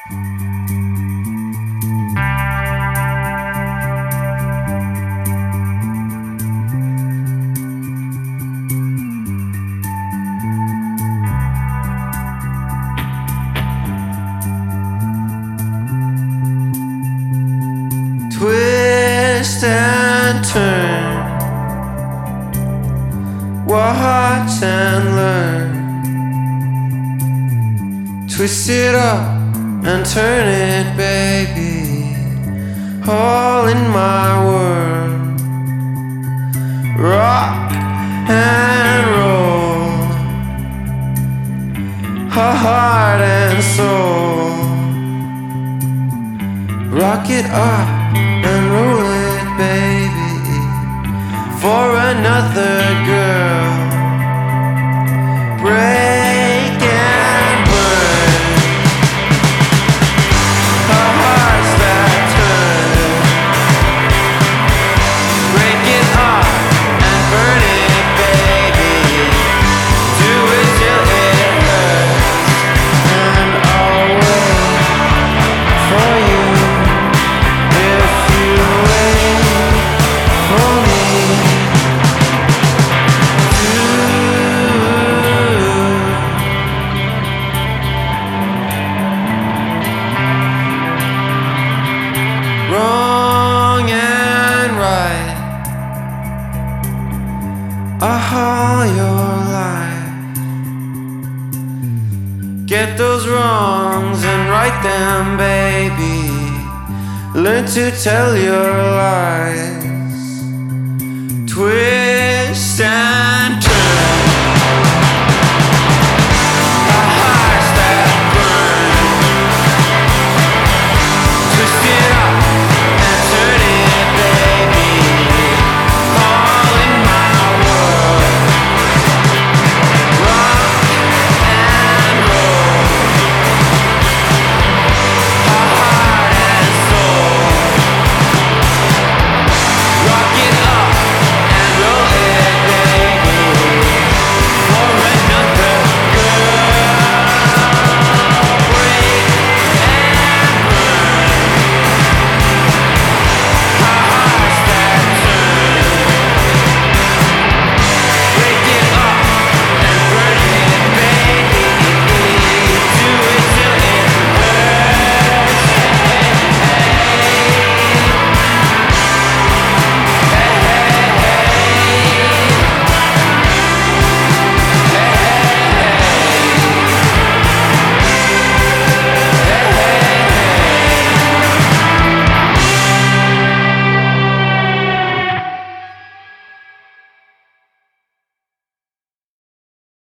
Twist and turn, watch and learn. Twist it up and turn it, baby, all in my world. Rock and roll, heart and soul. Rock it up and roll it, baby, for another girl. Break and burn, our hearts that turn. Break it up and burn it, baby. Do it till it hurts, and I'll wait for you. Wrong and right, all your life. Get those wrongs and right them, baby. Learn to tell your lies. Twist and